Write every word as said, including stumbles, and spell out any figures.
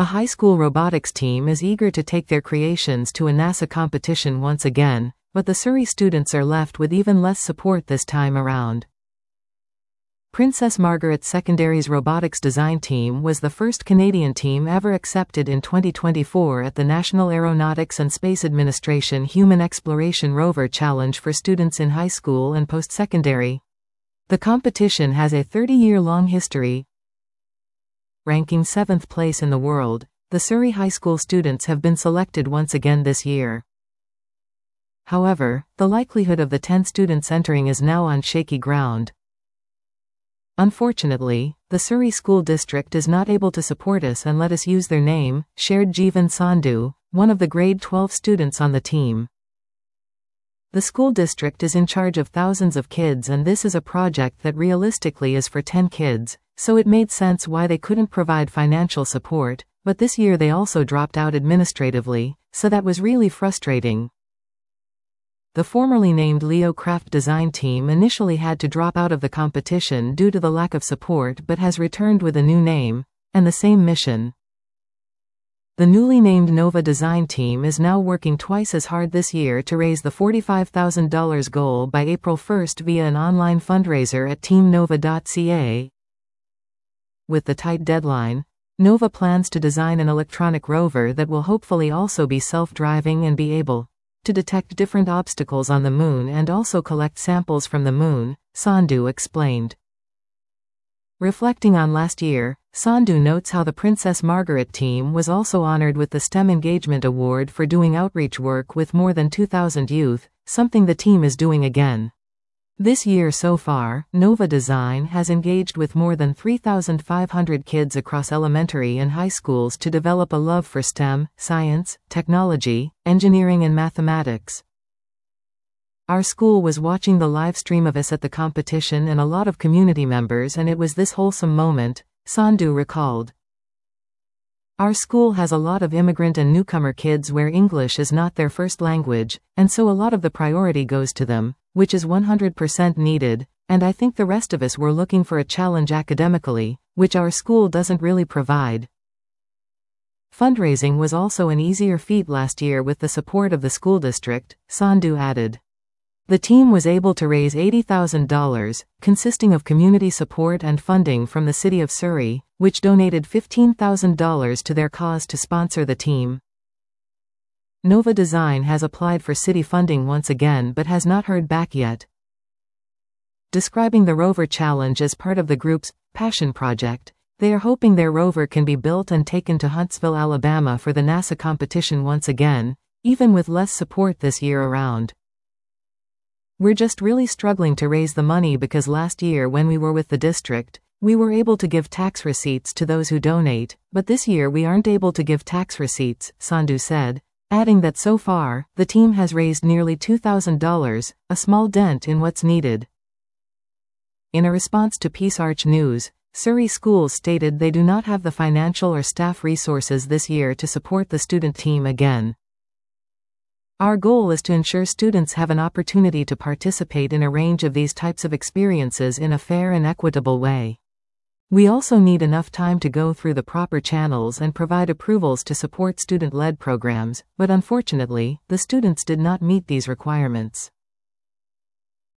A high school robotics team is eager to take their creations to a NASA competition once again, but the Surrey students are left with even less support this time around. Princess Margaret Secondary's robotics design team was the first Canadian team ever accepted in twenty twenty-four at the National Aeronautics and Space Administration Human Exploration Rover Challenge for students in high school and post-secondary. The competition has a thirty-year-long history. Ranking seventh place in the world, the Surrey High School students have been selected once again this year. However, the likelihood of the ten students entering is now on shaky ground. Unfortunately, the Surrey School District is not able to support us and let us use their name, shared Jeevan Sandhu, one of the grade twelve students on the team. The school district is in charge of thousands of kids, and this is a project that realistically is for ten kids, so it made sense why they couldn't provide financial support, but this year they also dropped out administratively, so that was really frustrating. The formerly named Leo Craft design team initially had to drop out of the competition due to the lack of support, but has returned with a new name and the same mission. The newly named Nova design team is now working twice as hard this year to raise the forty-five thousand dollars goal by April first via an online fundraiser at team nova dot c a. With the tight deadline, Nova plans to design an electronic rover that will hopefully also be self-driving and be able to detect different obstacles on the moon and also collect samples from the moon, Sandhu explained. Reflecting on last year, Sandhu notes how the Princess Margaret team was also honored with the STEM Engagement Award for doing outreach work with more than two thousand youth, something the team is doing again. This year so far, Nova Design has engaged with more than three thousand five hundred kids across elementary and high schools to develop a love for STEM, science, technology, engineering and mathematics. Our school was watching the live stream of us at the competition and a lot of community members, and it was this wholesome moment, Sandhu recalled. Our school has a lot of immigrant and newcomer kids where English is not their first language, and so a lot of the priority goes to them, which is one hundred percent needed, and I think the rest of us were looking for a challenge academically, which our school doesn't really provide. Fundraising was also an easier feat last year with the support of the school district, Sandhu added. The team was able to raise eighty thousand dollars, consisting of community support and funding from the City of Surrey, which donated fifteen thousand dollars to their cause to sponsor the team. Nova Design has applied for city funding once again but has not heard back yet. Describing the rover challenge as part of the group's passion project, they are hoping their rover can be built and taken to Huntsville, Alabama for the NASA competition once again, even with less support this year around. We're just really struggling to raise the money because last year when we were with the district, we were able to give tax receipts to those who donate, but this year we aren't able to give tax receipts, Sandhu said, adding that so far, the team has raised nearly two thousand dollars, a small dent in what's needed. In a response to Peace Arch News, Surrey schools stated they do not have the financial or staff resources this year to support the student team again. Our goal is to ensure students have an opportunity to participate in a range of these types of experiences in a fair and equitable way. We also need enough time to go through the proper channels and provide approvals to support student-led programs, but unfortunately, the students did not meet these requirements.